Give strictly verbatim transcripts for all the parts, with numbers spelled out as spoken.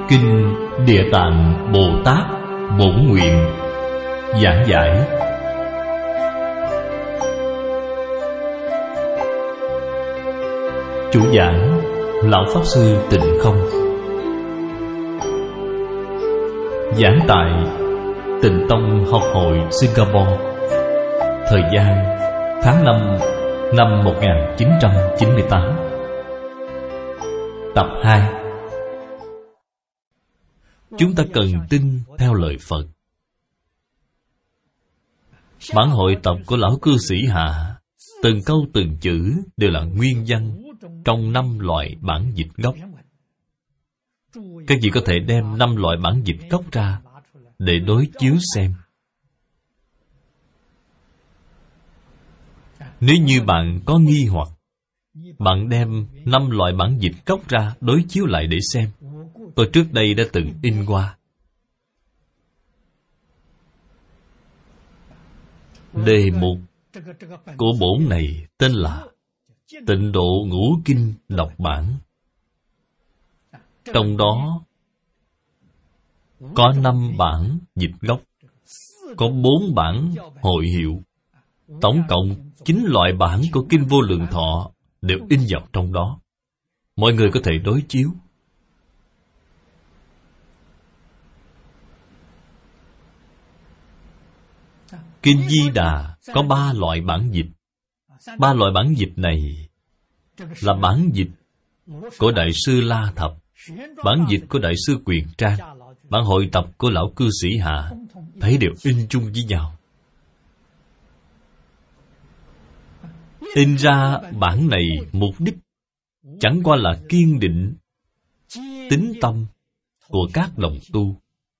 Kinh Địa Tạng Bồ Tát Bổn Nguyện. Giảng giải chủ giảng Lão Pháp Sư Tịnh Không. Giảng tại Tịnh Tông Học hội Singapore. Thời gian tháng năm năm một nghìn chín trăm chín mươi tám. Tập hai. Chúng ta cần tin theo lời Phật. Bản hội tập của Lão Cư Sĩ Hạ, từng câu từng chữ đều là nguyên văn trong năm loại bản dịch gốc. Các vị có thể đem năm loại bản dịch gốc ra để đối chiếu xem. Nếu như bạn có nghi hoặc, bạn đem năm loại bản dịch gốc ra đối chiếu lại để xem. Tôi trước đây đã từng in qua. Đề mục của bổn này tên là Tịnh Độ Ngũ Kinh đọc bản. Trong đó có năm bản dịch gốc, có bốn bản hội hiệu. Tổng cộng chín loại bản của Kinh Vô Lượng Thọ đều in vào trong đó. Mọi người có thể đối chiếu. Kinh Di Đà có ba loại bản dịch. Ba loại bản dịch này là bản dịch của Đại sư La Thập, bản dịch của Đại sư Quyền Trang, bản hội tập của Lão Cư Sĩ Hạ, thấy đều in chung với nhau. In ra bản này mục đích chẳng qua là kiên định tín tâm của các đồng tu,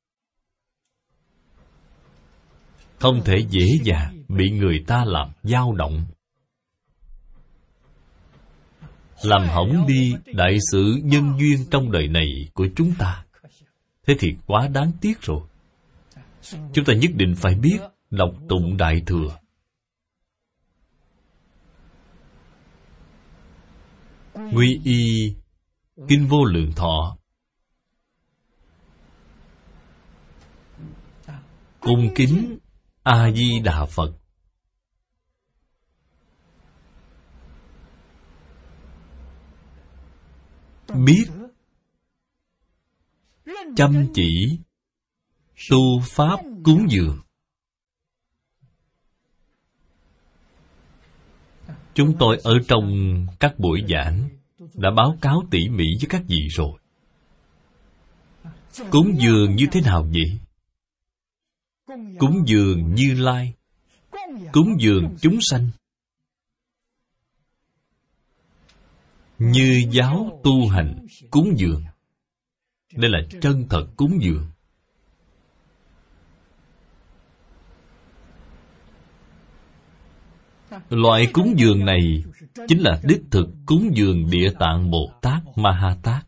không thể dễ dàng bị người ta làm dao động, làm hỏng đi đại sự nhân duyên trong đời này của chúng ta. Thế thì quá đáng tiếc rồi. Chúng ta nhất định phải biết đọc tụng Đại Thừa. Quy y Kinh Vô Lượng Thọ, cung kính A Di Đà Phật, biết chăm chỉ tu pháp cúng dường. Chúng tôi ở trong các buổi giảng đã báo cáo tỉ mỉ với các vị rồi. Cúng dường như thế nào vậy? Cúng dường Như Lai, cúng dường chúng sanh. Như giáo tu hành cúng dường. Đây là chân thật cúng dường. Loại cúng dường này chính là đích thực cúng dường Địa Tạng Bồ Tát Ma Ha Tát.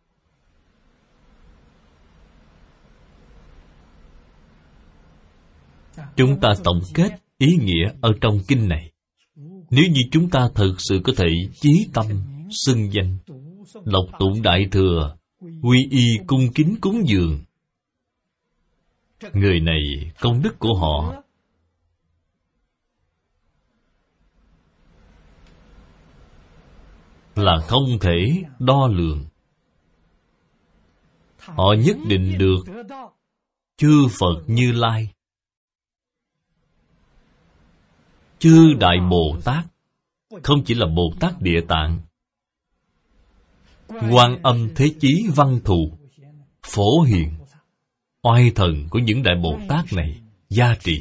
Chúng ta tổng kết ý nghĩa ở trong kinh này. Nếu như chúng ta thực sự có thể chí tâm xưng danh, đọc tụng Đại Thừa, quy y cung kính cúng dường, người này công đức của họ là không thể đo lường. Họ nhất định được chư Phật Như Lai, chư Đại Bồ Tát, không chỉ là Bồ Tát Địa Tạng, Quan Âm Thế Chí Văn Thù, Phổ Hiền, oai thần của những Đại Bồ Tát này gia trì.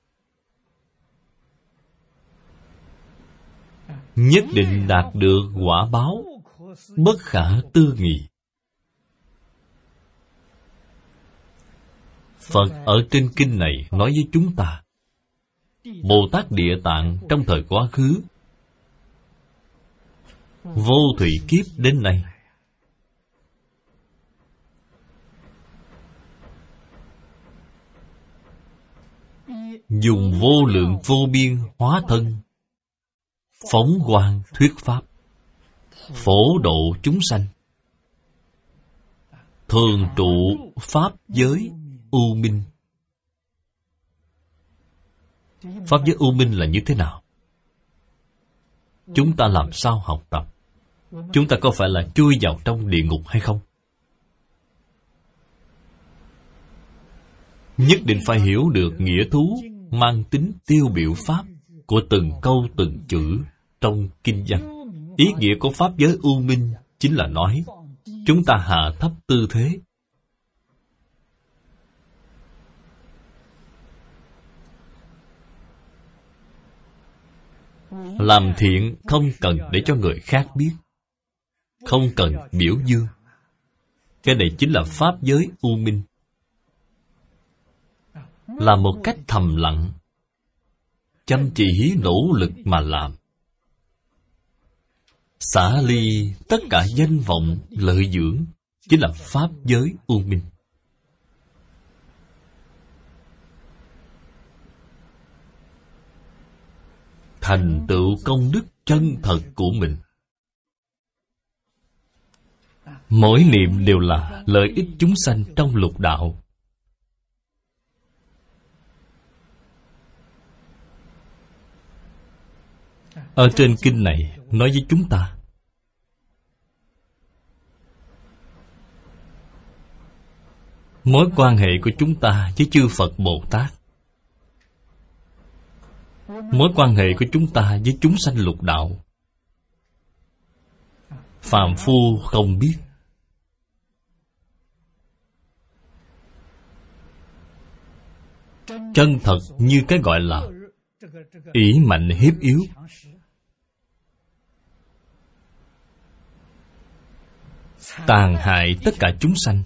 Nhất định đạt được quả báo bất khả tư nghị. Phật ở trên kinh này nói với chúng ta, Bồ Tát Địa Tạng trong thời quá khứ, vô thủy kiếp đến nay, dùng vô lượng vô biên hóa thân, phóng quang thuyết pháp, phổ độ chúng sanh. thường trụ pháp giới u minh. Pháp giới u minh là như thế nào? Chúng ta làm sao học tập? Chúng ta có phải là chui vào trong địa ngục hay không? Nhất định phải hiểu được nghĩa thú mang tính tiêu biểu pháp của từng câu từng chữ trong kinh văn. Ý nghĩa của pháp giới u minh chính là nói chúng ta hạ thấp tư thế, làm thiện không cần để cho người khác biết, không cần biểu dương. Cái này chính là pháp giới u minh. Là một cách thầm lặng, chăm chỉ nỗ lực mà làm, xả ly tất cả danh vọng lợi dưỡng, chính là pháp giới u minh. Thành tựu công đức chân thật của mình. Mỗi niệm đều là lợi ích chúng sanh trong lục đạo. Ở trên kinh này nói với chúng ta, mối quan hệ của chúng ta với chư Phật Bồ Tát, mối quan hệ của chúng ta với chúng sanh lục đạo, phàm phu không biết. Chân thật như cái gọi là ỷ mạnh hiếp yếu, tàn hại tất cả chúng sanh.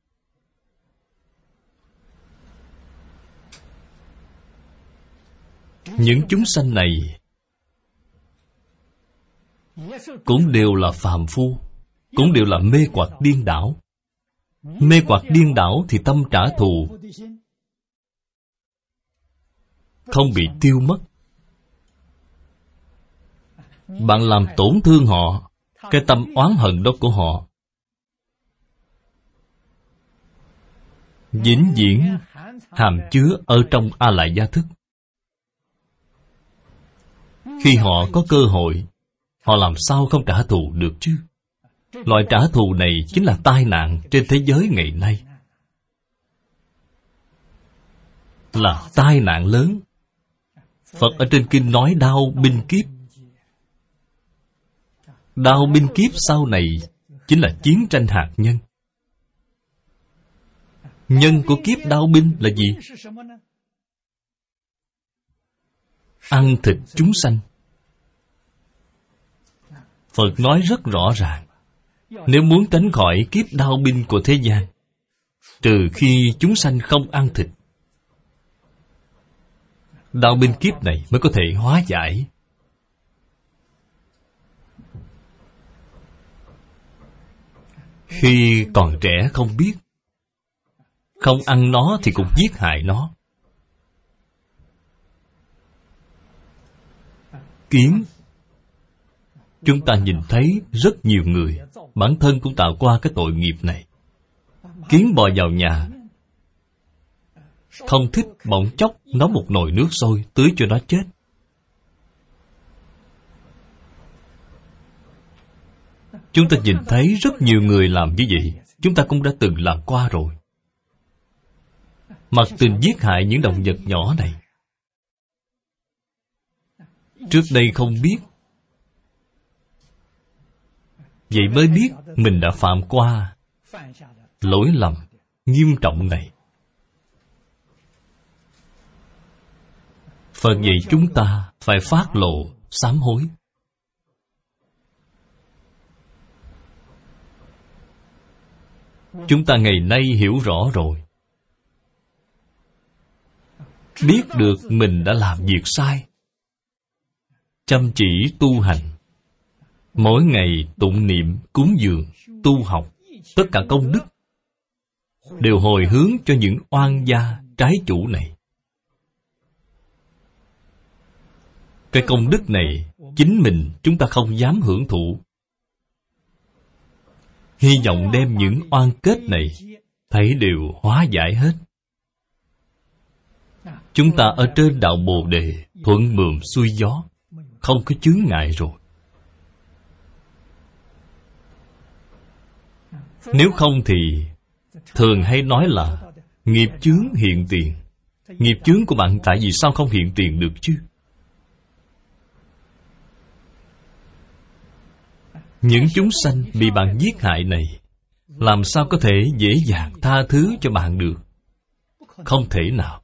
Những chúng sanh này cũng đều là phàm phu, cũng đều là mê hoặc điên đảo. Mê hoặc điên đảo thì tâm trả thù không bị tiêu mất. Bạn làm tổn thương họ, cái tâm oán hận đó của họ vĩnh viễn hàm chứa ở trong A Lại Gia Thức. Khi họ có cơ hội, họ làm sao không trả thù được chứ? Loại trả thù này chính là tai nạn trên thế giới ngày nay, là tai nạn lớn. Phật ở trên kinh nói đao binh kiếp. Đao binh kiếp sau này chính là chiến tranh hạt nhân. Nhân của kiếp đao binh là gì? Ăn thịt chúng sanh. Phật nói rất rõ ràng, nếu muốn tránh khỏi kiếp đao binh của thế gian, trừ khi chúng sanh không ăn thịt, đao binh kiếp này mới có thể hóa giải. Khi còn trẻ không biết, không ăn nó thì cũng giết hại nó. Kiến, chúng ta nhìn thấy rất nhiều người, bản thân cũng tạo qua cái tội nghiệp này. Kiến bò vào nhà, không thích bỗng chốc nấu một nồi nước sôi tưới cho nó chết. Chúng ta nhìn thấy rất nhiều người làm như vậy. Chúng ta cũng đã từng làm qua rồi. Mặc tình giết hại những động vật nhỏ này. Trước đây không biết, vậy mới biết mình đã phạm qua lỗi lầm nghiêm trọng này. Phật dạy chúng ta phải phát lộ sám hối. Chúng ta ngày nay hiểu rõ rồi, biết được mình đã làm việc sai, chăm chỉ tu hành, mỗi ngày tụng niệm, cúng dường, tu học, tất cả công đức đều hồi hướng cho những oan gia trái chủ này. Cái công đức này chính mình chúng ta không dám hưởng thụ. hy vọng đem những oan kết này thấy đều hóa giải hết. Chúng ta ở trên đạo Bồ Đề thuận mượn xuôi gió, không có chướng ngại rồi. Nếu không thì thường hay nói là nghiệp chướng hiện tiền. Nghiệp chướng của bạn tại vì sao không hiện tiền được chứ? Những chúng sanh bị bạn giết hại này, làm sao có thể dễ dàng tha thứ cho bạn được? Không thể nào.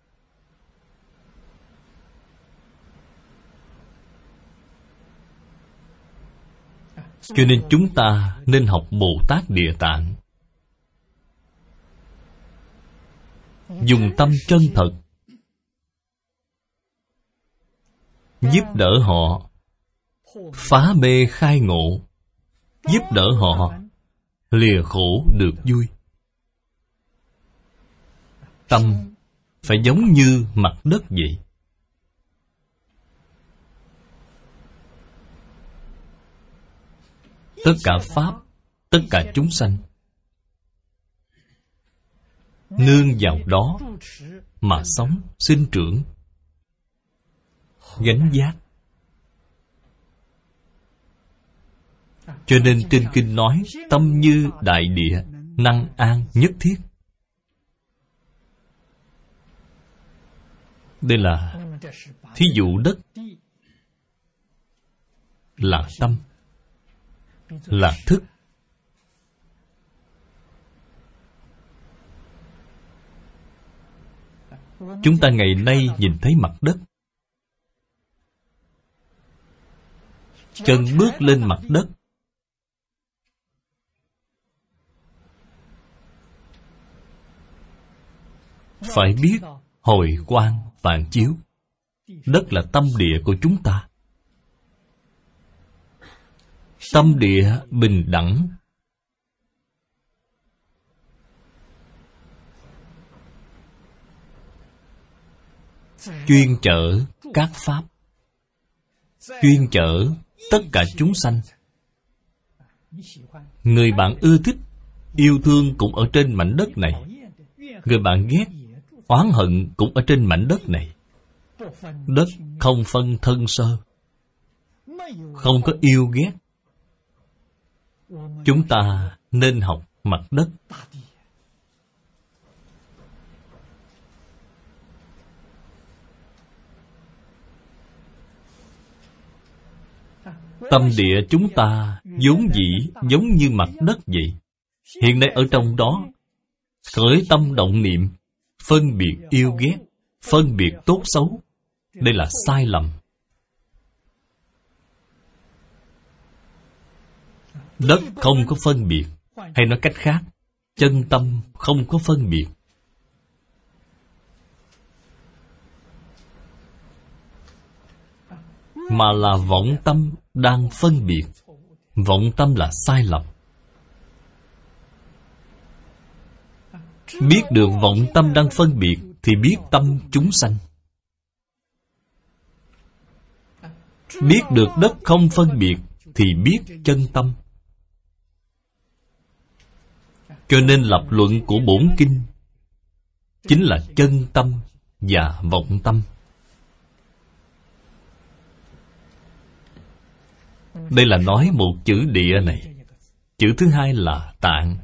Cho nên chúng ta nên học Bồ Tát Địa Tạng, dùng tâm chân thật giúp đỡ họ phá mê khai ngộ, giúp đỡ họ lìa khổ được vui. Tâm phải giống như mặt đất vậy. Tất cả Pháp, tất cả chúng sanh nương vào đó mà sống, sinh trưởng, gánh vác. Cho nên trên kinh nói tâm như đại địa, năng an nhất thiết. Đây là thí dụ đất là tâm, là thức. Chúng ta ngày nay nhìn thấy mặt đất, chân bước lên mặt đất, phải biết hồi quang phản chiếu. Đất là tâm địa của chúng ta. Tâm địa bình đẳng, chuyên chở các Pháp, chuyên chở tất cả chúng sanh. Người bạn ưa thích, yêu thương cũng ở trên mảnh đất này. Người bạn ghét, oán hận cũng ở trên mảnh đất này. Đất không phân thân sơ, không có yêu ghét. Chúng ta nên học mặt đất. Tâm địa chúng ta vốn dĩ giống như mặt đất vậy. Hiện nay ở trong đó khởi tâm động niệm, phân biệt yêu ghét, phân biệt tốt xấu. Đây là sai lầm. Đất không có phân biệt, hay nói cách khác, chân tâm không có phân biệt. Mà là vọng tâm đang phân biệt. Vọng tâm là sai lầm. Biết được vọng tâm đang phân biệt thì biết tâm chúng sanh. Biết được đất không phân biệt thì biết chân tâm. Cho nên lập luận của bổn kinh chính là chân tâm và vọng tâm. Đây là nói một chữ địa này. Chữ thứ hai là tạng.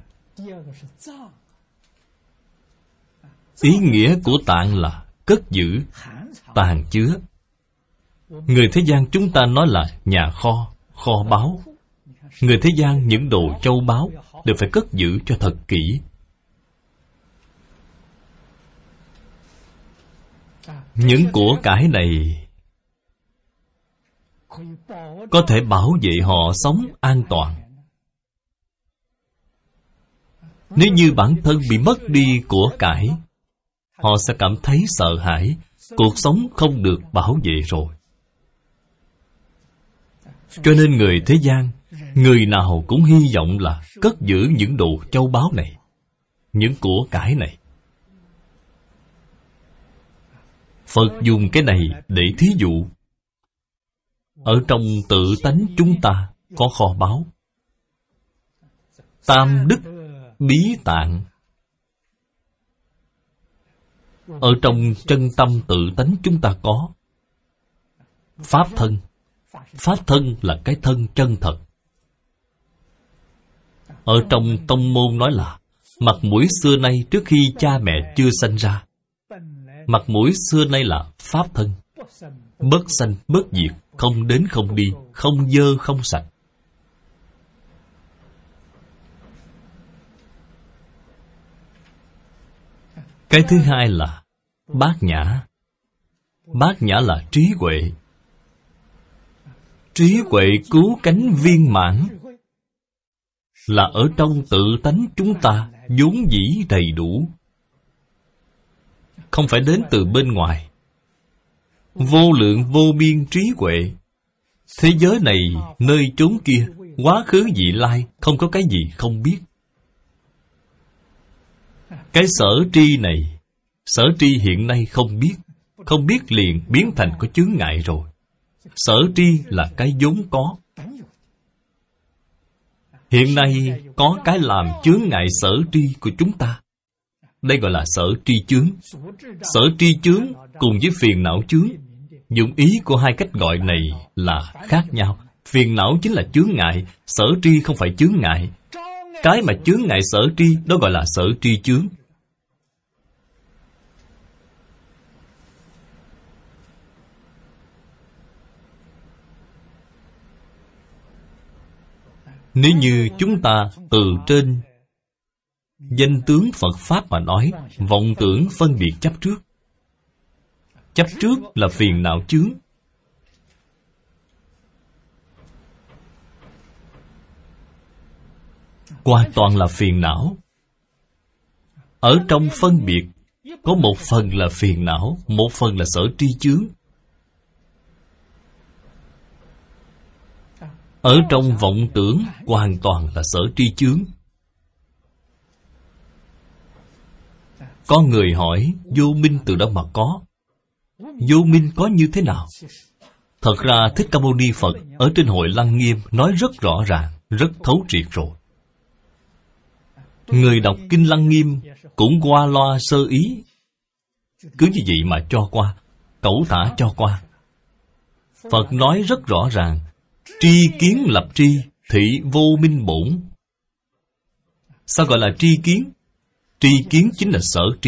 Ý nghĩa của tạng là cất giữ, tàng chứa. Người thế gian chúng ta nói là nhà kho, kho báu. Người thế gian những đồ châu báu đều phải cất giữ cho thật kỹ. Những của cải này có thể bảo vệ họ sống an toàn. Nếu như bản thân bị mất đi của cải, họ sẽ cảm thấy sợ hãi, cuộc sống không được bảo vệ rồi. Cho nên người thế gian, người nào cũng hy vọng là cất giữ những đồ châu báu này, những của cải này. Phật dùng cái này để thí dụ. Ở trong tự tánh chúng ta có kho báu. tam đức bí tạng. Ở trong chân tâm tự tánh chúng ta có pháp thân. Pháp thân là cái thân chân thật. Ở trong tông môn nói là mặt mũi xưa nay trước khi cha mẹ chưa sanh ra. Mặt mũi xưa nay là pháp thân, bất sanh bất diệt, không đến không đi, không dơ không sạch. Cái thứ hai là bát nhã. Bát nhã là trí huệ. Trí huệ cứu cánh viên mãn là ở trong tự tánh chúng ta vốn dĩ đầy đủ, không phải đến từ bên ngoài. Vô lượng vô biên trí huệ. Thế giới này, nơi chốn kia, quá khứ vị lai, không có cái gì không biết. Cái sở tri này, sở tri hiện nay không biết, không biết liền biến thành có chướng ngại rồi. Sở tri là cái vốn có. Hiện nay có cái làm chướng ngại sở tri của chúng ta. Đây gọi là sở tri chướng. Sở tri chướng cùng với phiền não chướng, dụng ý của hai cách gọi này là khác nhau. Phiền não chính là chướng ngại, sở tri không phải chướng ngại. Cái mà chướng ngại sở tri đó gọi là sở tri chướng. Nếu như chúng ta từ trên danh tướng Phật Pháp mà nói, vọng tưởng phân biệt chấp trước. Chấp trước là phiền não chướng. Hoàn toàn là phiền não. Ở trong phân biệt, có một phần là phiền não, một phần là sở tri chướng. Ở trong vọng tưởng hoàn toàn là sở tri chướng. Có người hỏi vô minh từ đâu mà có? Vô minh có như thế nào? Thật ra Thích Ca Mâu Ni Phật ở trên Hội Lăng Nghiêm nói rất rõ ràng, rất thấu triệt rồi. Người đọc Kinh Lăng Nghiêm cũng qua loa sơ ý, cứ như vậy mà cho qua, cẩu thả cho qua. Phật nói rất rõ ràng, tri kiến lập tri, thị vô minh bổn. Sao gọi là tri kiến? Tri kiến chính là sở tri.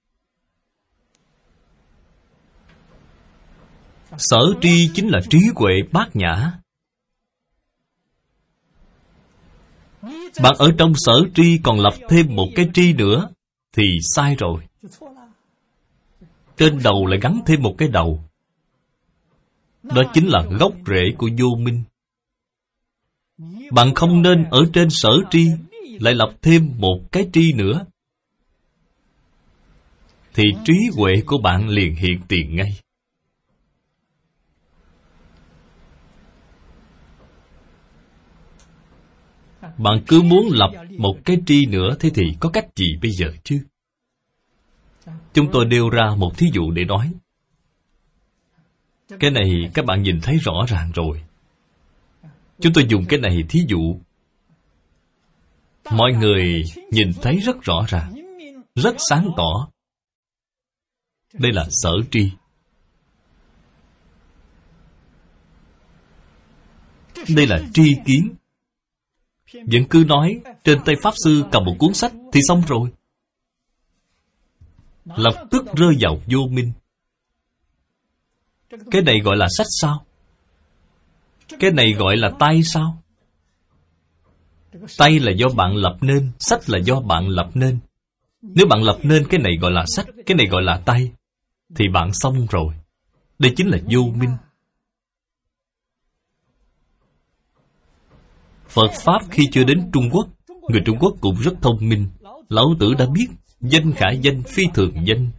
Sở tri chính là trí huệ bát nhã. Bạn ở trong sở tri còn lập thêm một cái tri nữa thì sai rồi. Trên đầu lại gắn thêm một cái đầu. Đó chính là gốc rễ của vô minh. Bạn không nên ở trên sở tri lại lập thêm một cái tri nữa, thì trí huệ của bạn liền hiện tiền ngay. Bạn cứ muốn lập một cái tri nữa, thế thì có cách gì bây giờ chứ? Chúng tôi nêu ra một thí dụ để nói. Cái này các bạn nhìn thấy rõ ràng rồi. Chúng tôi dùng cái này thí dụ. Mọi người nhìn thấy rất rõ ràng, rất sáng tỏ. Đây là sở tri. Đây là tri kiến. Vẫn cứ nói trên tay Pháp Sư cầm một cuốn sách thì xong rồi. Lập tức rơi vào vô minh. Cái này gọi là sách sao? Cái này gọi là tay sao? Tay là do bạn lập nên, sách là do bạn lập nên. Nếu bạn lập nên cái này gọi là sách, cái này gọi là tay, thì bạn xong rồi. Đây chính là vô minh. Phật Pháp khi chưa đến Trung Quốc, người Trung Quốc cũng rất thông minh. Lão Tử đã biết danh khả danh, phi thường danh.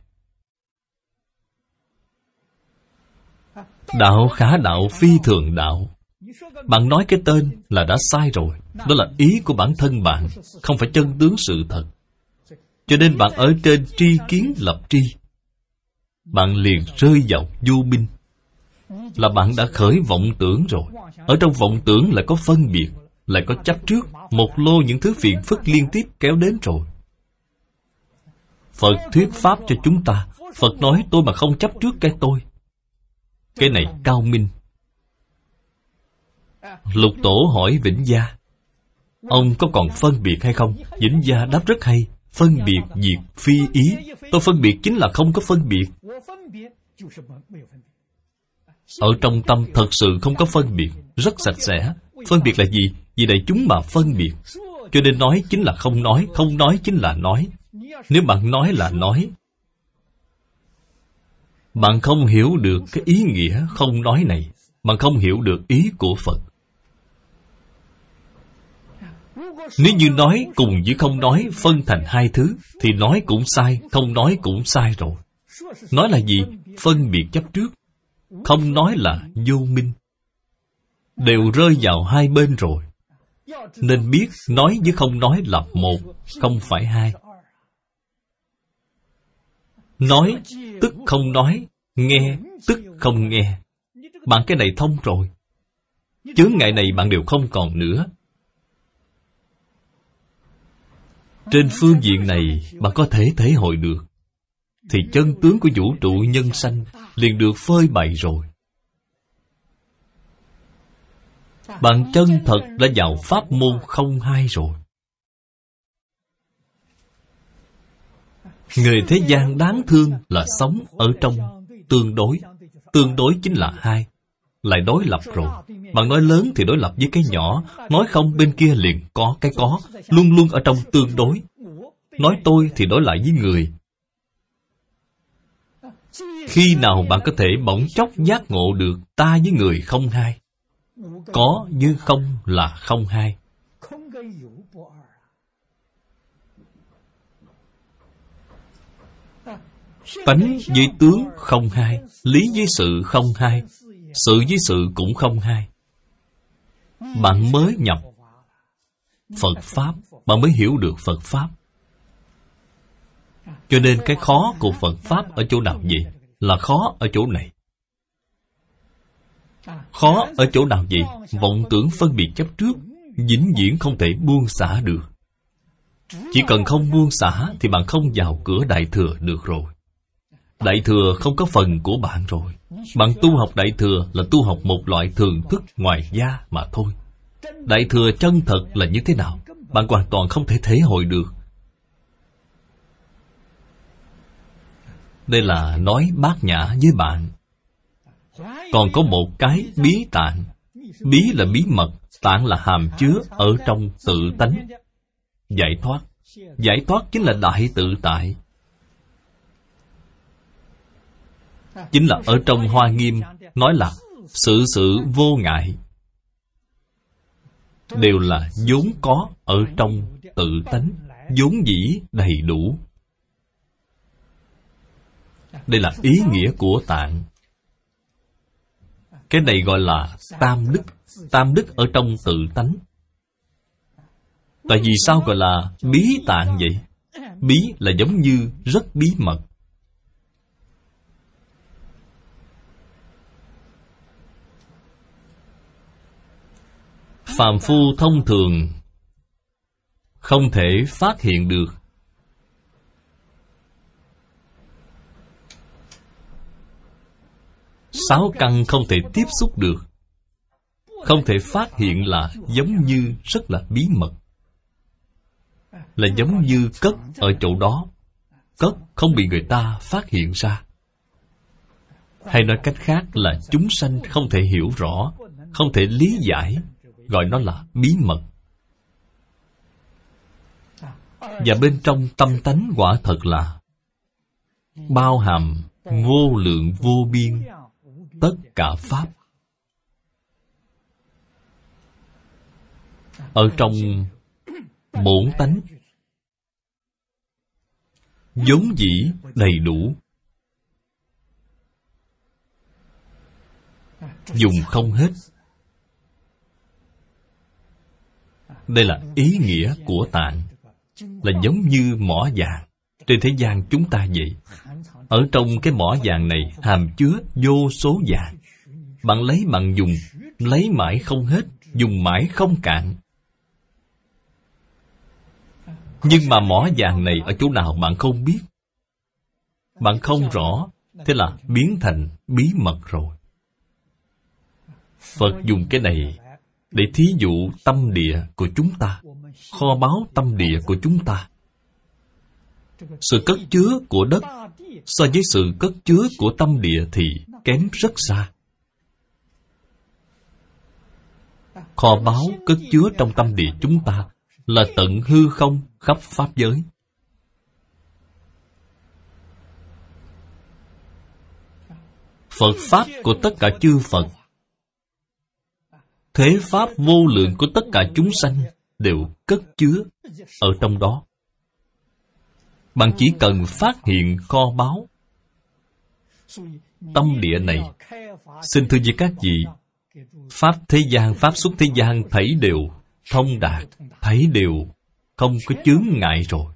Đạo khả đạo, phi thường đạo. Bạn nói cái tên là đã sai rồi. Đó là ý của bản thân bạn, không phải chân tướng sự thật. Cho nên bạn ở trên tri kiến lập tri, bạn liền rơi vào vô minh. Là bạn đã khởi vọng tưởng rồi. Ở trong vọng tưởng lại có phân biệt, lại có chấp trước, một lô những thứ phiền phức liên tiếp kéo đến rồi. Phật thuyết pháp cho chúng ta. Phật nói tôi mà không chấp trước cái tôi. Cái này cao minh. Lục Tổ hỏi Vĩnh Gia, ông có còn phân biệt hay không? Vĩnh Gia đáp rất hay. Phân biệt diệt phi ý. Tôi phân biệt chính là không có phân biệt. Ở trong tâm thật sự không có phân biệt, rất sạch sẽ. Phân biệt là gì? Vì đại chúng mà phân biệt. Cho nên nói chính là không nói, không nói chính là nói. Nếu bạn nói là nói, bạn không hiểu được cái ý nghĩa không nói này. Bạn không hiểu được ý của Phật. Nếu như nói cùng với không nói phân thành hai thứ, thì nói cũng sai, không nói cũng sai rồi. Nói là gì? Phân biệt chấp trước. Không nói là vô minh. Đều rơi vào hai bên rồi. Nên biết nói với không nói là một, không phải hai. Nói tức không nói, nghe tức không nghe. Bạn cái này thông rồi. Chướng ngại này bạn đều không còn nữa. Trên phương diện này bạn có thể thể hội được, thì chân tướng của vũ trụ nhân sanh liền được phơi bày rồi. Bạn chân thật đã vào pháp môn không hai rồi. Người thế gian đáng thương là sống ở trong tương đối. Tương đối chính là hai. Lại đối lập rồi. Bạn nói lớn thì đối lập với cái nhỏ. Nói không bên kia liền có cái có. Luôn luôn ở trong tương đối. Nói tôi thì đối lại với người. Khi nào bạn có thể bỗng chốc giác ngộ được ta với người không hai? Có như không là không hai. Tánh với tướng không hai. Lý với sự không hai. Sự với sự cũng không hai. Bạn mới nhập Phật Pháp, bạn mới hiểu được Phật Pháp. Cho nên cái khó của Phật Pháp ở chỗ nào vậy? Là khó ở chỗ này. Khó ở chỗ nào vậy? Vọng tưởng phân biệt chấp trước, vĩnh viễn không thể buông xả được. Chỉ cần không buông xả thì bạn không vào cửa Đại Thừa được rồi. Đại Thừa không có phần của bạn rồi. Bạn tu học Đại Thừa là tu học một loại thường thức ngoài da mà thôi. Đại Thừa chân thật là như thế nào? Bạn hoàn toàn không thể thể hội được. Đây là nói bát nhã với bạn. Còn có một cái bí tạng. Bí là bí mật, tạng là hàm chứa ở trong tự tánh. Giải thoát. Giải thoát chính là đại tự tại. Chính là ở trong Hoa Nghiêm nói là sự sự vô ngại. Đều là vốn có ở trong tự tánh, vốn dĩ đầy đủ. Đây là ý nghĩa của tạng. Cái này gọi là tam đức. Tam đức ở trong tự tánh. Tại vì sao gọi là bí tạng vậy? Bí là giống như rất bí mật. Phàm phu thông thường không thể phát hiện được. Sáu căn không thể tiếp xúc được. Không thể phát hiện là giống như rất là bí mật. Là giống như cất ở chỗ đó. Cất không bị người ta phát hiện ra. Hay nói cách khác là chúng sanh không thể hiểu rõ, không thể lý giải, gọi nó là bí mật. Và bên trong tâm tánh quả thật là bao hàm vô lượng vô biên tất cả pháp. Ở trong bổn tánh vốn dĩ đầy đủ, dùng không hết. Đây là ý nghĩa của tạng. Là giống như mỏ vàng trên thế gian chúng ta vậy. Ở trong cái mỏ vàng này hàm chứa vô số vàng. Bạn lấy bạn dùng, lấy mãi không hết, dùng mãi không cạn. Nhưng mà mỏ vàng này ở chỗ nào bạn không biết, bạn không rõ, thế là biến thành bí mật rồi. Phật dùng cái này để thí dụ tâm địa của chúng ta, kho báu tâm địa của chúng ta. Sự cất chứa của đất so với sự cất chứa của tâm địa thì kém rất xa. Kho báu cất chứa trong tâm địa chúng ta là tận hư không khắp pháp giới. Phật Pháp của tất cả chư Phật, thế Pháp vô lượng của tất cả chúng sanh đều cất chứa ở trong đó. Bạn chỉ cần phát hiện kho báu tâm địa này. Xin thưa với các vị, Pháp thế gian, Pháp xuất thế gian thấy đều thông đạt, thấy đều không có chướng ngại rồi.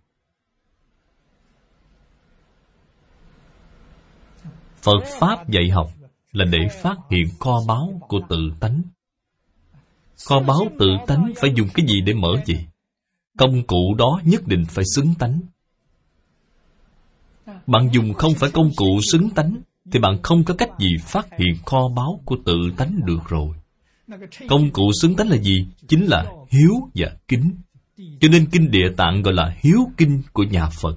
Phật Pháp dạy học là để phát hiện kho báu của tự tánh. Kho báu tự tánh phải dùng cái gì để mở gì? Công cụ đó nhất định phải xứng tánh. Bạn dùng không phải công cụ xứng tánh thì bạn không có cách gì phát hiện kho báu của tự tánh được rồi. Công cụ xứng tánh là gì? Chính là hiếu và kính. Cho nên Kinh Địa Tạng gọi là hiếu kinh của nhà Phật.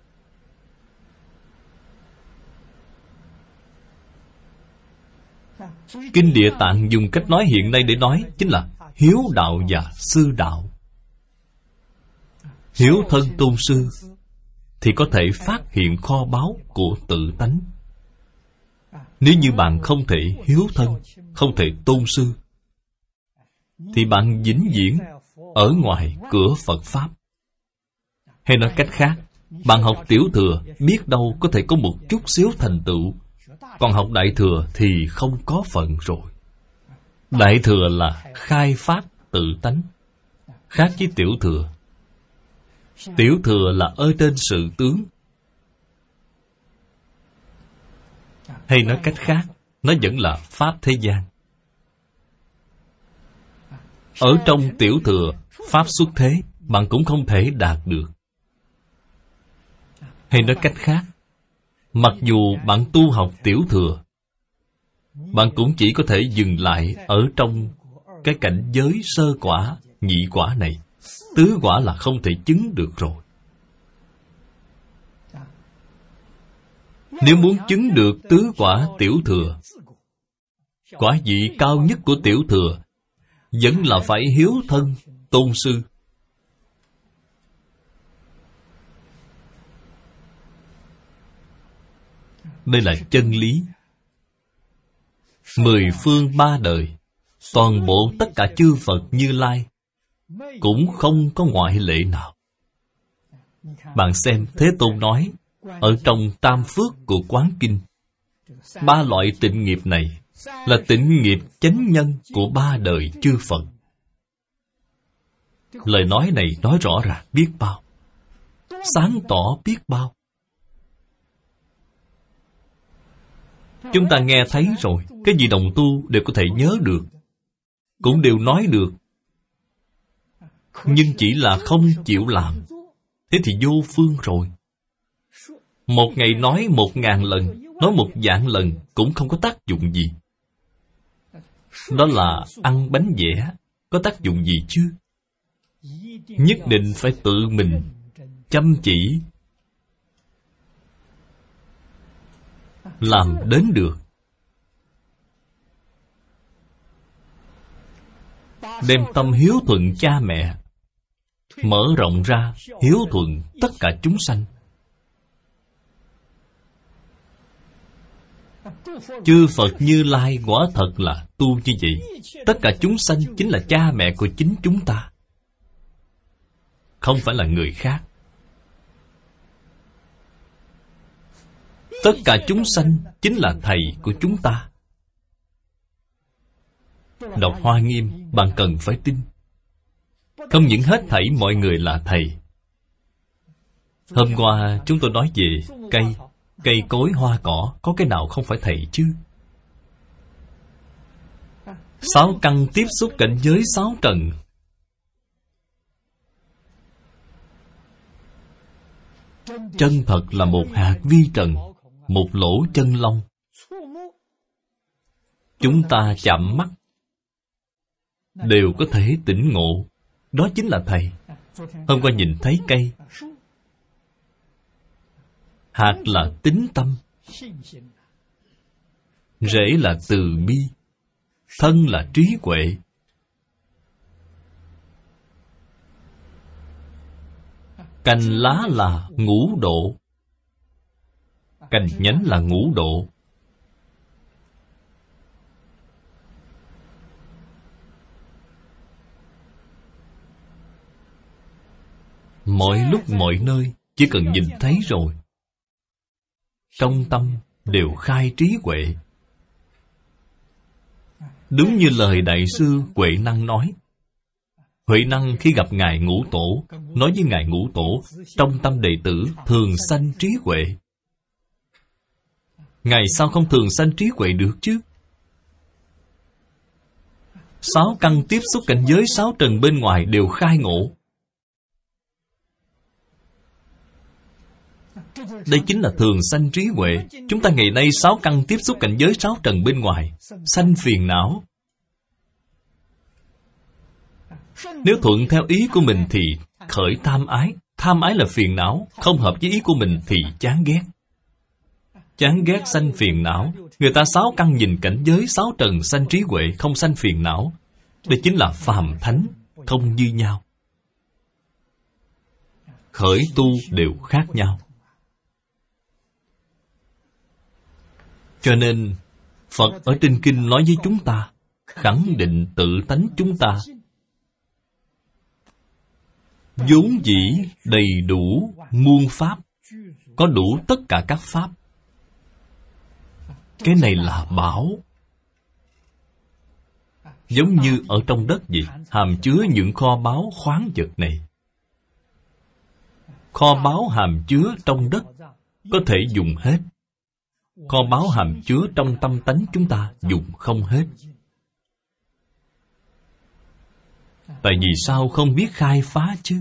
Kinh Địa Tạng dùng cách nói hiện nay để nói chính là hiếu đạo và sư đạo. Hiếu thân tôn sư thì có thể phát hiện kho báu của tự tánh. Nếu như bạn không thể hiếu thân, không thể tôn sư, thì bạn vĩnh viễn ở ngoài cửa Phật Pháp. Hay nói cách khác, bạn học tiểu thừa biết đâu có thể có một chút xíu thành tựu, còn học đại thừa thì không có phận rồi. Đại thừa là khai phát tự tánh, khác với tiểu thừa. Tiểu thừa là ở trên sự tướng. Hay nói cách khác, nó vẫn là Pháp thế gian. Ở trong tiểu thừa, Pháp xuất thế, bạn cũng không thể đạt được. Hay nói cách khác, mặc dù bạn tu học tiểu thừa, bạn cũng chỉ có thể dừng lại ở trong cái cảnh giới sơ quả, nhị quả này. Tứ quả là không thể chứng được rồi. Nếu muốn chứng được tứ quả tiểu thừa, quả vị cao nhất của tiểu thừa vẫn là phải hiếu thân, tôn sư. Đây là chân lý. Mười phương ba đời, toàn bộ tất cả chư Phật Như Lai cũng không có ngoại lệ nào. Bạn xem Thế Tôn nói ở trong Tam Phước của Quán Kinh, ba loại tịnh nghiệp này là tịnh nghiệp chánh nhân của ba đời chư Phật. Lời nói này nói rõ ràng biết bao, sáng tỏ biết bao. Chúng ta nghe thấy rồi, cái gì đồng tu đều có thể nhớ được, cũng đều nói được, nhưng chỉ là không chịu làm. Thế thì vô phương rồi. Một ngày nói một ngàn lần, nói một vạn lần cũng không có tác dụng gì. Đó là ăn bánh vẽ, có tác dụng gì chứ? Nhất định phải tự mình chăm chỉ làm đến được. Đem tâm hiếu thuận cha mẹ mở rộng ra hiếu thuận tất cả chúng sanh. Chư Phật Như Lai quả thật là tu như vậy. Tất cả chúng sanh chính là cha mẹ của chính chúng ta, không phải là người khác. Tất cả chúng sanh chính là thầy của chúng ta. Đọc Hoa Nghiêm, bạn cần phải tin. Không những hết thảy mọi người là thầy. Hôm qua chúng tôi nói về cây, cây cối hoa cỏ, có cái nào không phải thầy chứ? Sáu căn tiếp xúc cảnh giới sáu trần. chân thật là một hạt vi trần, một lỗ chân lông. Chúng ta chạm mắt đều có thể tỉnh ngộ. Đó chính là Thầy. Hôm qua nhìn thấy cây, hạt là tín tâm, rễ là từ bi, thân là trí huệ. Cành lá là ngũ độ, cành nhánh là ngũ độ. Mọi lúc mọi nơi, chỉ cần nhìn thấy rồi, trong tâm đều khai trí huệ. Đúng như lời Đại sư Huệ Năng nói. Huệ Năng khi gặp Ngài Ngũ Tổ, nói với Ngài Ngũ Tổ, trong tâm đệ tử thường sanh trí huệ. Ngài sao không thường sanh trí huệ được chứ? Sáu căn tiếp xúc cảnh giới sáu trần bên ngoài đều khai ngộ. Đây chính là thường sanh trí huệ. Chúng ta ngày nay sáu căn tiếp xúc cảnh giới sáu trần bên ngoài, sanh phiền não. Nếu thuận theo ý của mình thì khởi tham ái. Tham ái là phiền não, không hợp với ý của mình thì chán ghét. Chán ghét sanh phiền não. Người ta sáu căn nhìn cảnh giới sáu trần sanh trí huệ, không sanh phiền não. Đây chính là phàm thánh, không như nhau. Khởi tu đều khác nhau. Cho nên, Phật ở trên kinh nói với chúng ta, khẳng định tự tánh chúng ta vốn dĩ đầy đủ muôn pháp, có đủ tất cả các pháp. Cái này là bảo. Giống như ở trong đất vậy, hàm chứa những kho báu khoáng vật này. Kho báu hàm chứa trong đất có thể dùng hết. Kho báu hàm chứa trong tâm tánh chúng ta dùng không hết. Tại vì sao không biết khai phá chứ?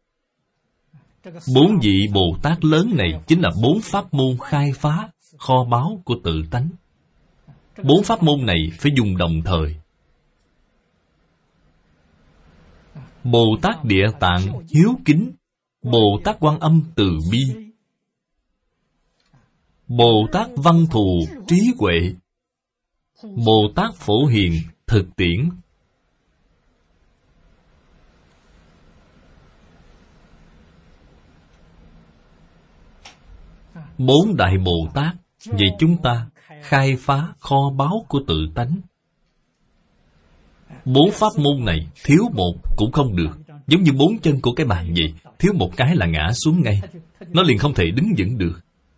Bốn vị Bồ Tát lớn này chính là bốn pháp môn khai phá kho báu của tự tánh. Bốn pháp môn này phải dùng đồng thời. Bồ Tát Địa Tạng hiếu kính, Bồ Tát Quan Âm từ bi, Bồ Tát Văn Thù trí huệ, Bồ Tát Phổ Hiền thực tiễn. Bốn Đại Bồ Tát vậy chúng ta khai phá kho báu của tự tánh. Bốn pháp môn này thiếu một cũng không được. Giống như bốn chân của cái bàn vậy, thiếu một cái là ngã xuống ngay. Nó liền không thể đứng vững được.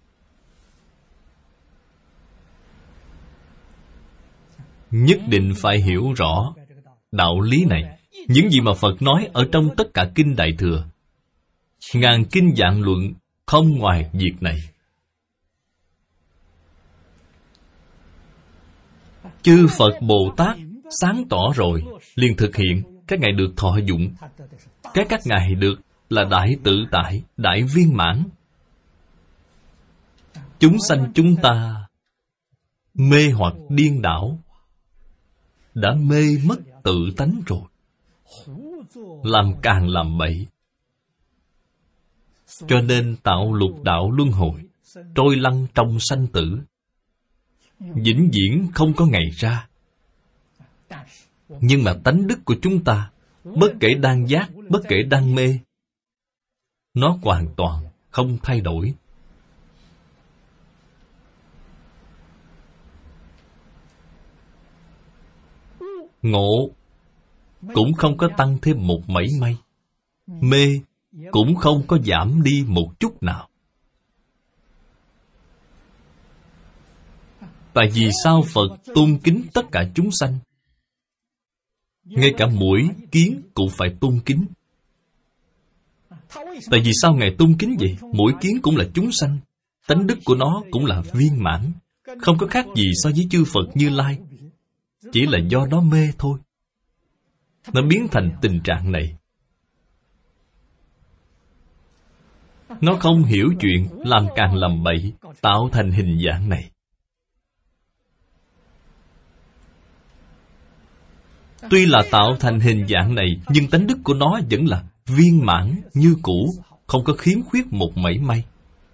Nhất định phải hiểu rõ đạo lý này. Những gì mà Phật nói ở trong tất cả kinh Đại Thừa, ngàn kinh vạn luận, không ngoài việc này. Chư Phật Bồ Tát sáng tỏ rồi, liền thực hiện, các ngài được thọ dụng. Cái các ngài được là đại tự tại, đại viên mãn. Chúng sanh chúng ta mê hoặc điên đảo, đã mê mất tự tánh rồi, làm càng làm bậy. Cho nên tạo lục đạo luân hồi, trôi lăn trong sanh tử, vĩnh viễn không có ngày ra. Nhưng mà tánh đức của chúng ta, bất kể đang giác, bất kể đang mê, nó hoàn toàn không thay đổi. Ngộ cũng không có tăng thêm một mảy may, mê cũng không có giảm đi một chút nào. Tại vì sao Phật tôn kính tất cả chúng sanh? Ngay cả muỗi, kiến cũng phải tôn kính. Tại vì sao Ngài tôn kính vậy? Muỗi kiến cũng là chúng sanh, tánh đức của nó cũng là viên mãn, không có khác gì so với chư Phật Như Lai. Chỉ là do nó mê thôi, nó biến thành tình trạng này. Nó không hiểu chuyện, làm càng làm bậy, tạo thành hình dạng này. Tuy là tạo thành hình dạng này, nhưng tánh đức của nó vẫn là viên mãn như cũ, không có khiếm khuyết một mảy may.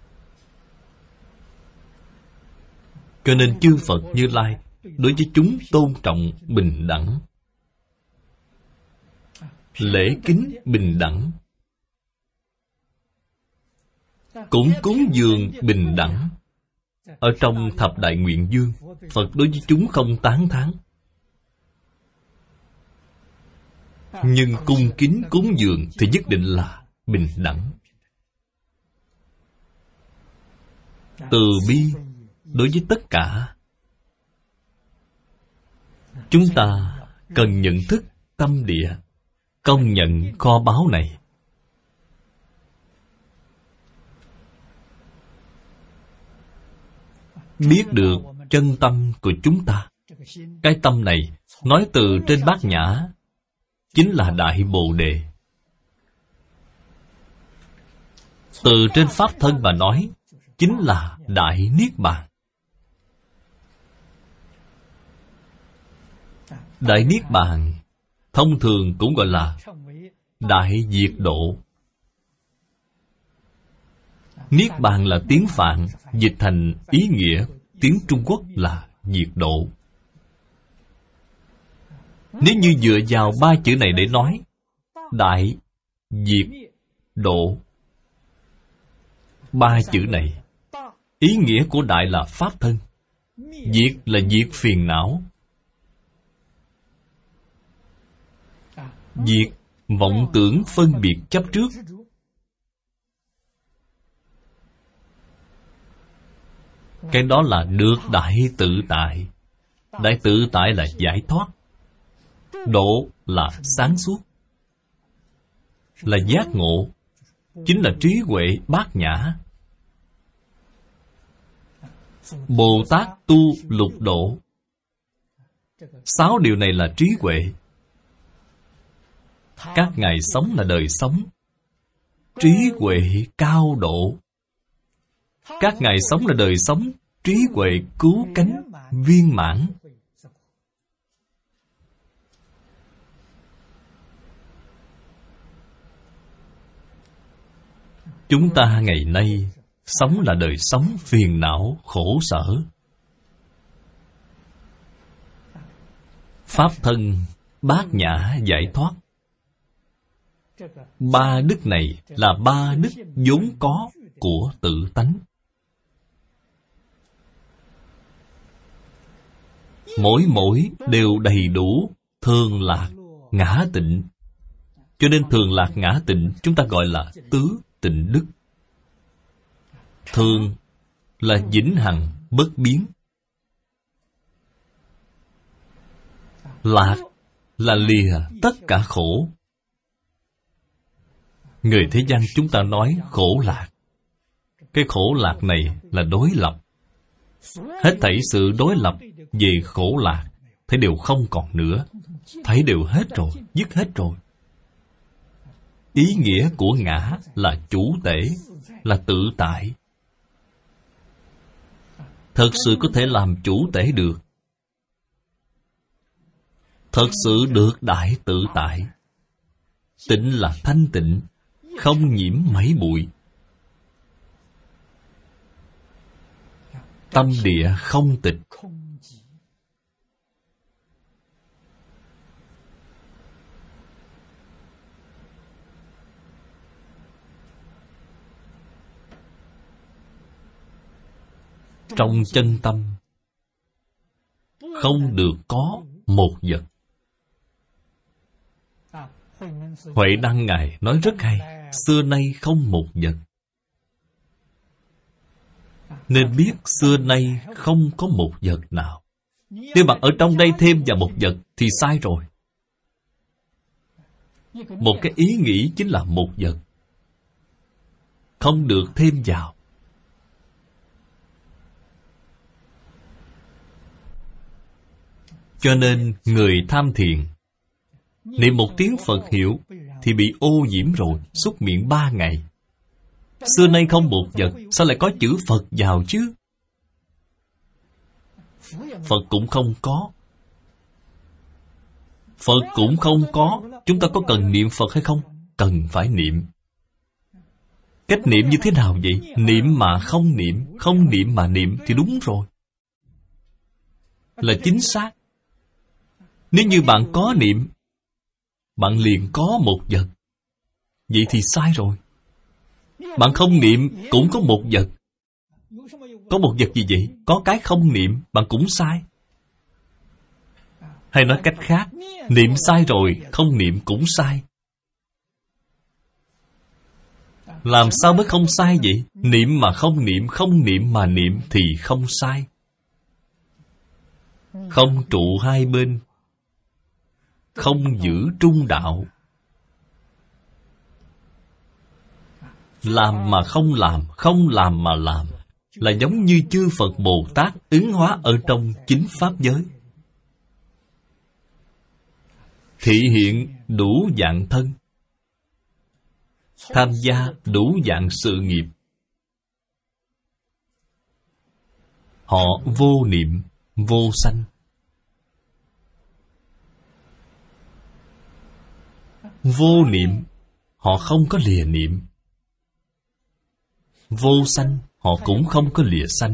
Cho nên chư Phật Như Lai đối với chúng tôn trọng bình đẳng, lễ kính bình đẳng, cũng cúng dường bình đẳng. Ở trong thập đại nguyện dương, Phật đối với chúng không tán thán, nhưng cung kính cúng dường thì nhất định là bình đẳng. Từ bi đối với tất cả. Chúng ta cần nhận thức tâm địa, công nhận kho báu này. Biết được chân tâm của chúng ta. Cái tâm này, nói từ trên Bát Nhã, chính là Đại Bồ Đề. Từ trên Pháp Thân mà nói, chính là Đại Niết Bàn. Đại Niết Bàn, thông thường cũng gọi là Đại Diệt Độ. Niết Bàn là tiếng Phạn, dịch thành ý nghĩa tiếng Trung Quốc là diệt độ. Nếu như dựa vào ba chữ này để nói, Đại, Diệt, Độ, ba chữ này, ý nghĩa của Đại là Pháp Thân, Diệt là diệt phiền não, diệt vọng tưởng phân biệt chấp trước. Cái đó là được đại tự tại. Đại tự tại là giải thoát. Độ là sáng suốt, là giác ngộ, chính là trí huệ bát nhã. Bồ Tát tu lục độ. Sáu điều này là trí huệ. Các ngài sống là đời sống trí huệ cao độ. Các ngài sống là đời sống trí huệ cứu cánh viên mãn. Chúng ta ngày nay sống là đời sống phiền não khổ sở. Pháp thân bát nhã giải thoát. Ba đức này là ba đức vốn có của tự tánh. Mỗi mỗi đều đầy đủ thường lạc ngã tịnh. Cho nên thường lạc ngã tịnh chúng ta gọi là tứ tịnh đức. Thường là vĩnh hằng bất biến. Lạc là lìa tất cả khổ. Người thế gian chúng ta nói khổ lạc. Cái khổ lạc này là đối lập. Hết thảy sự đối lập về khổ lạc thấy đều không còn nữa. Thấy đều hết rồi, dứt hết rồi. Ý nghĩa của ngã là chủ tể, là tự tại. Thật sự có thể làm chủ tể được. Thật sự được đại tự tại. Tịnh là thanh tịnh, không nhiễm mấy bụi. Tâm địa không tịch. Trong chân tâm không được có một vật. Huệ Đăng Ngài nói rất hay. Xưa nay không một vật. Nên biết xưa nay không có một vật nào. Nếu bạn ở trong đây thêm vào một vật thì sai rồi. Một cái ý nghĩ chính là một vật, không được thêm vào. Cho nên người tham thiền niệm một tiếng Phật hiệu thì bị ô nhiễm rồi, súc miệng ba ngày. Xưa nay không một vật, sao lại có chữ Phật vào chứ? Phật cũng không có. Phật cũng không có. Chúng ta có cần niệm Phật hay không? Cần phải niệm. Cách niệm như thế nào vậy? Niệm mà không niệm, không niệm mà niệm thì đúng rồi, là chính xác. Nếu như bạn có niệm, bạn liền có một vật, vậy thì sai rồi. Bạn không niệm cũng có một vật. Có một vật gì vậy? Có cái không niệm, bạn cũng sai. Hay nói cách khác, niệm sai rồi, không niệm cũng sai. Làm sao mới không sai vậy? Niệm mà không niệm, không niệm mà niệm thì không sai. Không trụ hai bên, không giữ trung đạo. Làm mà không làm, không làm mà làm, là giống như chư Phật Bồ Tát ứng hóa ở trong chính Pháp giới. Thị hiện đủ dạng thân, tham gia đủ dạng sự nghiệp. Họ vô niệm, vô sanh. Vô niệm, họ không có lìa niệm. Vô sanh, họ cũng không có lìa sanh.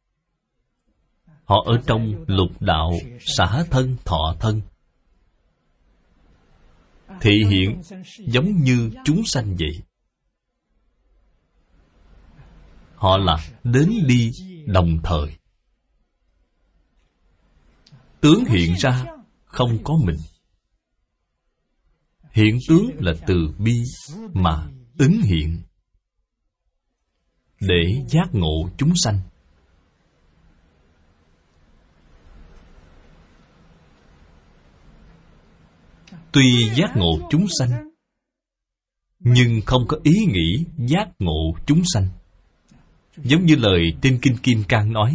Họ ở trong lục đạo, xả thân, thọ thân. Thị hiện giống như chúng sanh vậy. Họ là đến đi đồng thời. Tướng hiện ra không có mình. Hiện tướng là từ bi mà ứng hiện, để giác ngộ chúng sanh. Tuy giác ngộ chúng sanh, nhưng không có ý nghĩ giác ngộ chúng sanh. Giống như lời trên Kinh Kim Cang nói,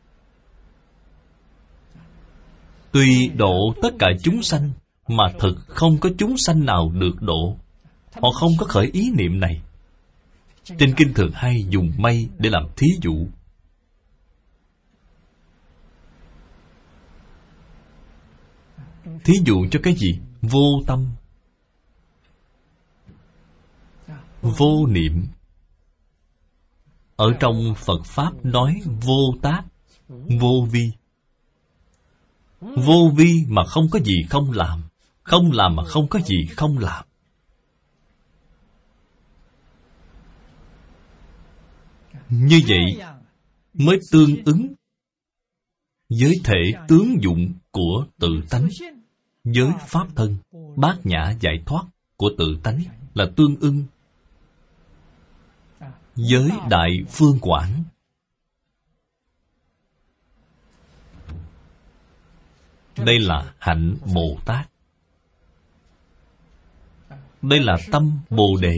tuy độ tất cả chúng sanh, mà thực không có chúng sanh nào được độ. Họ không có khởi ý niệm này. Trên Kinh thường hay dùng mây để làm thí dụ. Thí dụ cho cái gì? Vô tâm, vô niệm. Ở trong Phật Pháp nói vô tác, vô vi. Vô vi mà không có gì không làm, không làm mà không có gì không làm. Như vậy mới tương ứng với thể tướng dụng của tự tánh, với pháp thân bát nhã giải thoát của tự tánh là tương ưng. Với đại phương quảng, đây là hạnh Bồ Tát. Đây là tâm Bồ Đề.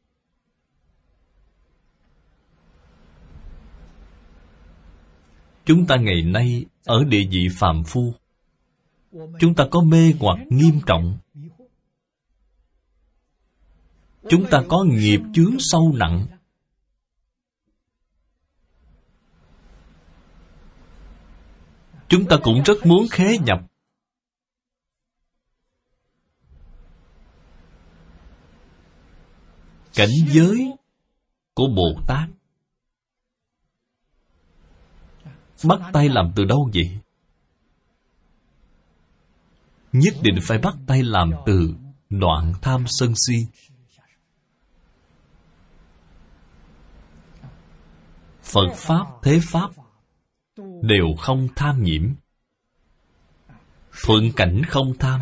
Chúng ta ngày nay ở địa vị phàm phu, chúng ta có mê hoặc nghiêm trọng. Chúng ta có nghiệp chướng sâu nặng. Chúng ta cũng rất muốn khế nhập. Cảnh giới của Bồ Tát. Bắt tay làm từ đâu vậy? Nhất định phải bắt tay làm từ đoạn tham sân si. Phật Pháp, Thế Pháp đều không tham nhiễm. Thuận cảnh không tham,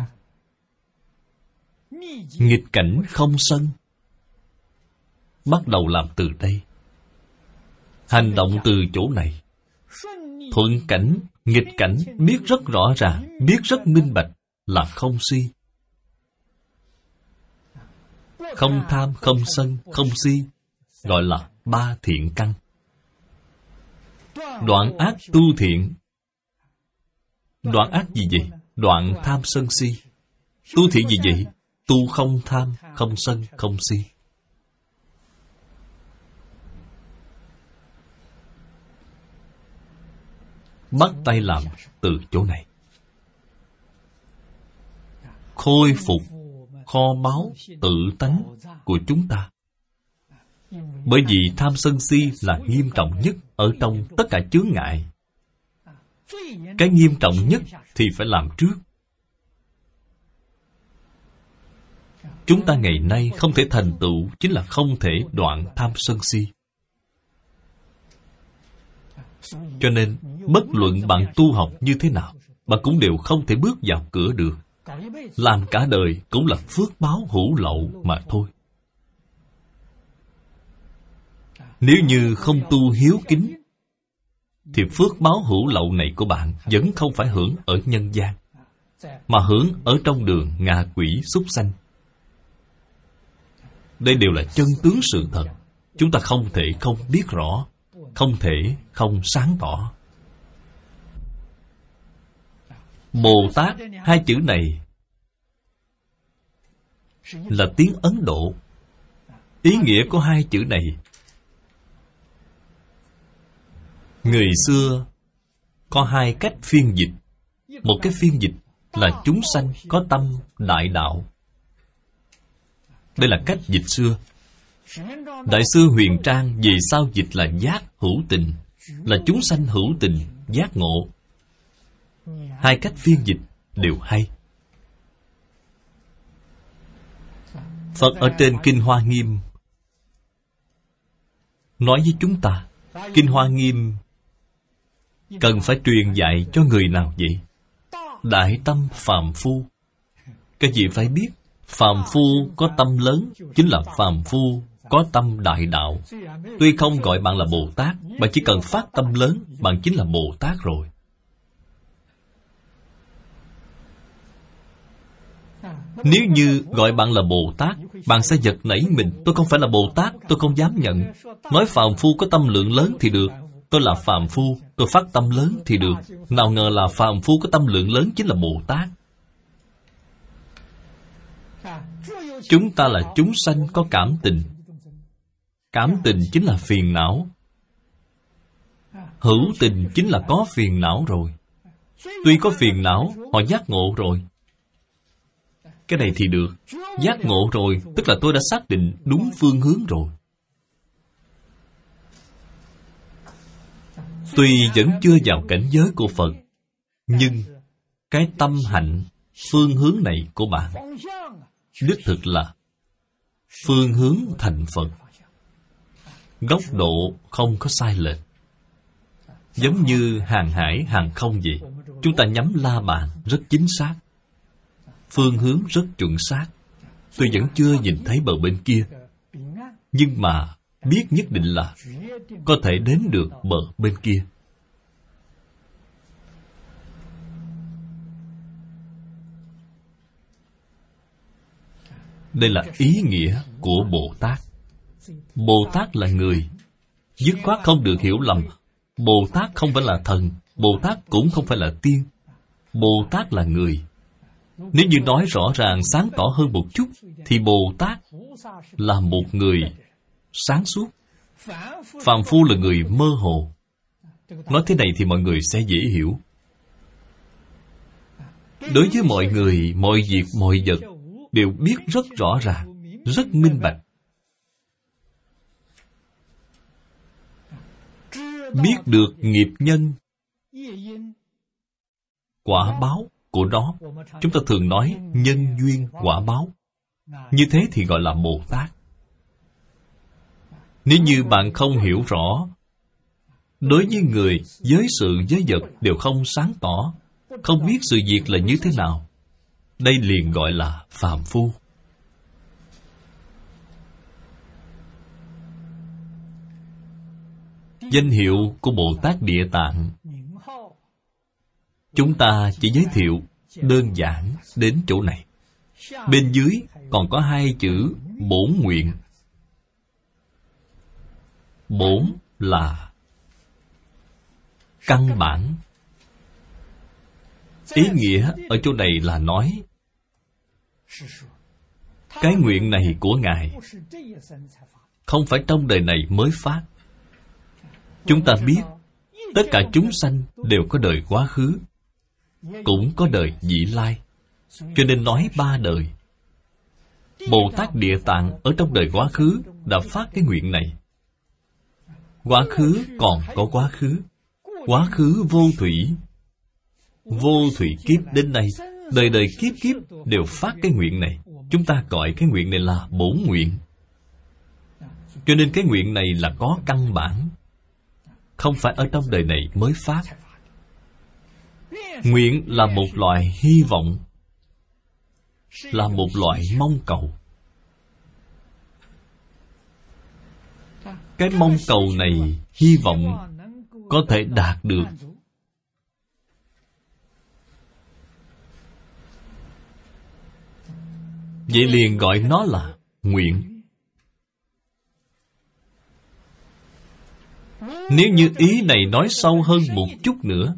nghịch cảnh không sân. Bắt đầu làm từ đây. Hành động từ chỗ này. Thuận cảnh, nghịch cảnh biết rất rõ ràng, biết rất minh bạch là không si. Không tham, không sân, không si, gọi là ba thiện căn. Đoạn ác tu thiện. Đoạn ác gì vậy? Đoạn tham sân si. Tu thiện gì vậy? Tu không tham, không sân, không si. bắt tay làm từ chỗ này. Khôi phục kho báu tự tánh của chúng ta. Bởi vì tham sân si là nghiêm trọng nhất ở trong tất cả chướng ngại. Cái nghiêm trọng nhất thì phải làm trước. Chúng ta ngày nay không thể thành tựu chính là không thể đoạn tham sân si. Cho nên, bất luận bạn tu học như thế nào, bạn cũng đều không thể bước vào cửa được. Làm cả đời cũng là phước báo hữu lậu mà thôi. Nếu như không tu hiếu kính, thì phước báo hữu lậu này của bạn vẫn không phải hưởng ở nhân gian, mà hưởng ở trong đường ngạ quỷ súc sanh. Đây đều là chân tướng sự thật. Chúng ta không thể không biết rõ, không thể không sáng tỏ. Bồ Tát, hai chữ này là tiếng Ấn Độ. Ý nghĩa của hai chữ này, người xưa có hai cách phiên dịch. Một cái phiên dịch là chúng sanh có tâm đại đạo. Đây là cách dịch xưa. Đại sư Huyền Trang vì sao dịch là giác hữu tình, là chúng sanh hữu tình, giác ngộ. Hai cách phiên dịch đều hay. Phật ở trên Kinh Hoa Nghiêm nói với chúng ta, Kinh Hoa Nghiêm cần phải truyền dạy cho người nào vậy? Đại tâm phàm phu. Cái gì phải biết? Phàm phu có tâm lớn chính là phàm phu có tâm đại đạo. Tuy không gọi bạn là Bồ Tát, bạn chỉ cần phát tâm lớn, bạn chính là Bồ Tát rồi. Nếu như gọi bạn là Bồ Tát, bạn sẽ giật nảy mình. Tôi không phải là Bồ Tát, tôi không dám nhận. Nói phàm phu có tâm lượng lớn thì được. Tôi là phàm phu, tôi phát tâm lớn thì được. Nào ngờ là phàm phu có tâm lượng lớn chính là Bồ Tát. Chúng ta là chúng sanh có cảm tình. Cảm tình chính là phiền não. Hữu tình chính là có phiền não rồi. Tuy có phiền não, họ giác ngộ rồi. Cái này thì được. Giác ngộ rồi, tức là tôi đã xác định đúng phương hướng rồi. Tuy vẫn chưa vào cảnh giới của Phật, nhưng cái tâm hạnh, phương hướng này của bạn đích thực là phương hướng thành Phật. Góc độ không có sai lệch. Giống như hàng hải, hàng không vậy. Chúng ta nhắm la bàn rất chính xác, phương hướng rất chuẩn xác. Tôi vẫn chưa nhìn thấy bờ bên kia, nhưng mà biết nhất định là có thể đến được bờ bên kia. Đây là ý nghĩa của Bồ Tát. Bồ Tát là người. Dứt khoát không được hiểu lầm. Bồ Tát không phải là thần, Bồ Tát cũng không phải là tiên. Bồ Tát là người. Nếu như nói rõ ràng sáng tỏ hơn một chút, thì Bồ Tát là một người sáng suốt. Phàm phu là người mơ hồ. Nói thế này thì mọi người sẽ dễ hiểu. Đối với mọi người, mọi việc, mọi vật đều biết rất rõ ràng, rất minh bạch. Biết được nghiệp nhân, quả báo của nó. Chúng ta thường nói nhân duyên quả báo. Như thế thì gọi là Bồ Tát. Nếu như bạn không hiểu rõ, đối với người, với sự, với vật đều không sáng tỏ, không biết sự việc là như thế nào, đây liền gọi là phàm phu. Danh hiệu của Bồ Tát Địa Tạng chúng ta chỉ giới thiệu đơn giản đến chỗ này. Bên dưới còn có hai chữ bổn nguyện. Bổn là căn bản. Ý nghĩa ở chỗ này là nói cái nguyện này của Ngài không phải trong đời này mới phát. Chúng ta biết Tất cả chúng sanh đều có đời quá khứ, cũng có đời vị lai, cho nên nói ba đời. Bồ Tát Địa Tạng ở trong đời quá khứ đã phát cái nguyện này. Quá khứ còn có quá khứ, quá khứ vô thủy, vô thủy kiếp đến nay, đời đời kiếp kiếp đều phát cái nguyện này. Chúng ta gọi cái nguyện này là bổn nguyện. Cho nên cái nguyện này là có căn bản, không phải ở trong đời này mới phát. Nguyện là một loại hy vọng, là một loại mong cầu. Cái mong cầu này, hy vọng có thể đạt được, vậy liền gọi nó là nguyện. Nếu như ý này nói sâu hơn một chút nữa,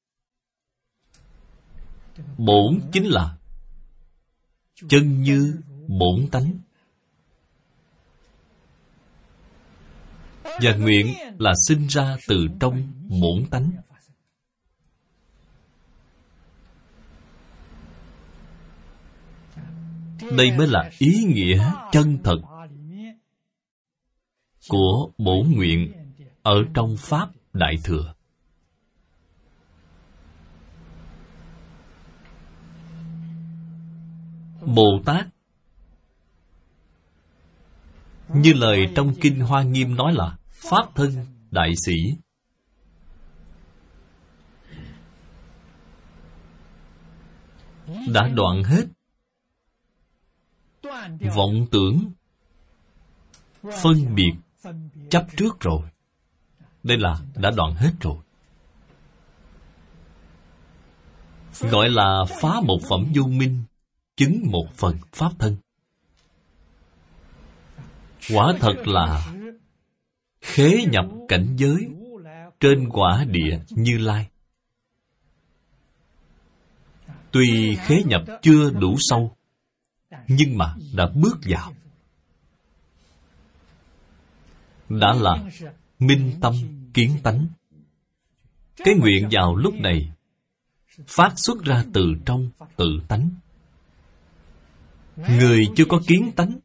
bổn chính là chân như bổn tánh, và nguyện là sinh ra từ trong bổn tánh. Đây mới là ý nghĩa chân thật của bổn nguyện ở trong Pháp Đại Thừa. Bồ Tát, như lời trong Kinh Hoa Nghiêm nói là Pháp thân đại sĩ. Đã đoạn hết vọng tưởng, phân biệt, chấp trước rồi. Đây là đã đoạn hết rồi. Gọi là phá một phẩm vô minh, chứng một phần pháp thân. Quả thật là khế nhập cảnh giới trên quả địa Như Lai. Tuy khế nhập chưa đủ sâu, nhưng mà đã bước vào, đã là minh tâm kiến tánh. Cái nguyện vào lúc này phát xuất ra từ trong tự tánh. Người chưa có kiến tánh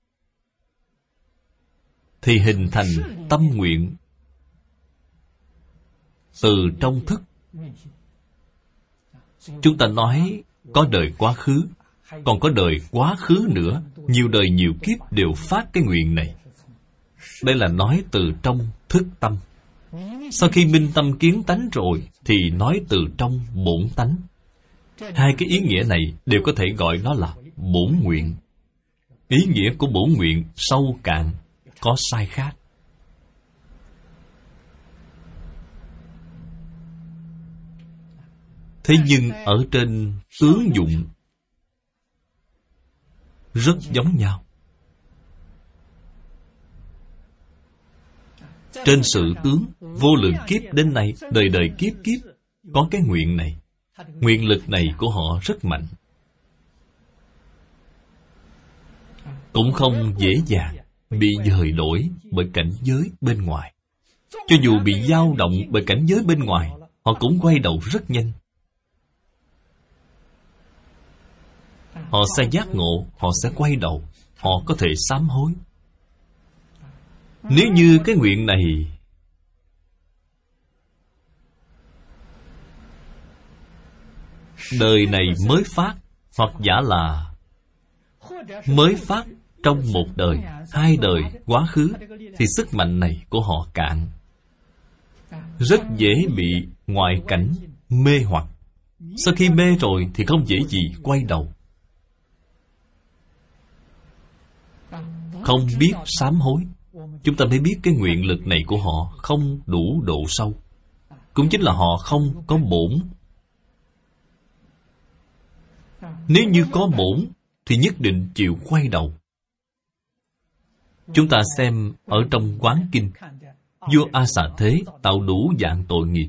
thì hình thành tâm nguyện từ trong thức. Chúng ta nói có đời quá khứ, còn có đời quá khứ nữa, nhiều đời nhiều kiếp đều phát cái nguyện này. Đây là nói từ trong thức tâm. Sau khi minh tâm kiến tánh rồi thì nói từ trong bổn tánh. Hai cái ý nghĩa này đều có thể gọi nó là bổn nguyện. Ý nghĩa của bổn nguyện sâu cạn, có sai khác. Thế nhưng ở trên tướng dụng rất giống nhau. Trên sự tướng, vô lượng kiếp đến nay, đời đời kiếp kiếp có cái nguyện này. Nguyện lực này của họ rất mạnh, cũng không dễ dàng bị dời đổi bởi cảnh giới bên ngoài. Cho dù bị dao động bởi cảnh giới bên ngoài, họ cũng quay đầu rất nhanh. Họ sẽ giác ngộ, họ sẽ quay đầu, họ có thể sám hối. Nếu như cái nguyện này đời này mới phát, hoặc giả là mới phát trong một đời, hai đời quá khứ, thì sức mạnh này của họ cạn, rất dễ bị ngoại cảnh mê hoặc. Sau khi mê rồi thì không dễ gì quay đầu, không biết sám hối. Chúng ta mới biết cái nguyện lực này của họ không đủ độ sâu. Cũng chính là họ không có bổn. Nếu như có bổn thì nhất định chịu quay đầu. Chúng ta xem ở trong Quán Kinh, vua A Xà Thế tạo đủ dạng tội nghiệp.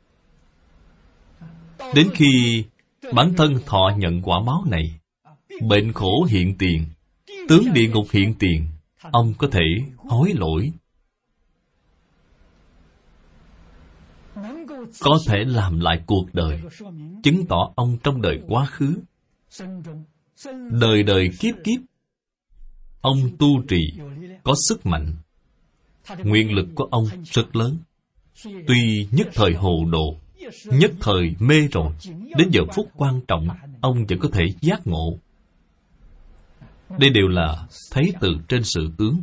Đến khi bản thân thọ nhận quả báo này, bệnh khổ hiện tiền, tướng địa ngục hiện tiền, ông có thể hối lỗi. có thể làm lại cuộc đời, chứng tỏ ông trong đời quá khứ, đời đời kiếp kiếp, ông tu trì có sức mạnh. Nguyện lực của ông rất lớn. Tuy nhất thời hồ đồ, nhất thời mê rồi, đến giờ phút quan trọng, ông vẫn có thể giác ngộ. Đây đều là thấy từ trên sự tướng.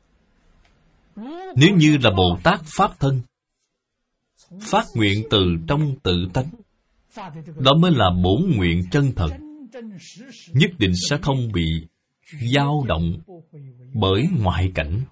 Nếu như là Bồ Tát Pháp thân, phát nguyện từ trong tự tánh, đó mới là bổn nguyện chân thật, nhất định sẽ không bị dao động bởi ngoại cảnh.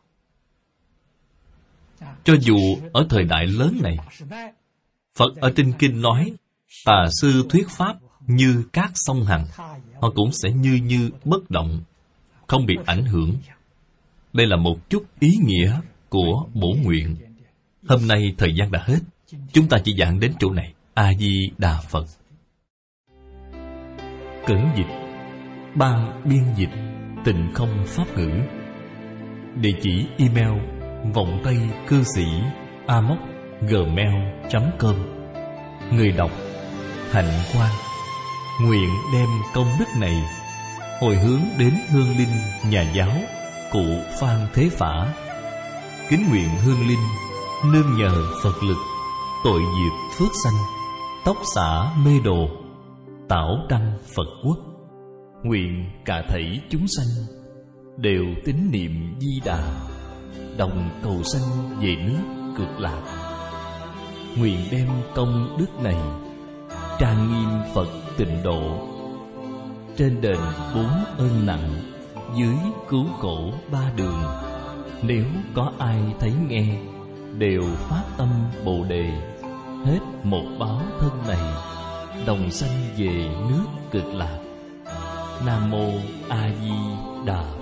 Cho dù ở thời đại lớn này, Phật ở trên kinh nói, tà sư thuyết pháp như cát sông Hằng, họ cũng sẽ như như bất động, không bị ảnh hưởng. Đây là một chút ý nghĩa của bổn nguyện. Hôm nay thời gian đã hết, chúng ta chỉ giảng đến chỗ này. A Di Đà Phật. Cẩn dịch, ban biên dịch Tịnh Không Pháp Ngữ. Địa chỉ email vọng tây cư sĩ a m o c gmail chấm com. Người đọc Hạnh Quang. Nguyện đem công đức này hồi hướng đến hương linh nhà giáo cụ Phan Thế Phả. Kính nguyện hương linh nương nhờ Phật lực, tội diệt phước sanh, tóc xả mê đồ, tảo đăng Phật quốc. Nguyện cả thảy chúng sanh đều tín niệm Di Đà, đồng cầu sanh về nước Cực Lạc. Nguyện đem công đức này trang nghiêm Phật tịnh độ, trên đền bốn ơn nặng, dưới cứu khổ ba đường. Nếu có ai thấy nghe, đều phát tâm Bồ Đề, hết một báo thân này, đồng sanh về nước Cực Lạc. Nam Mô A Di Đà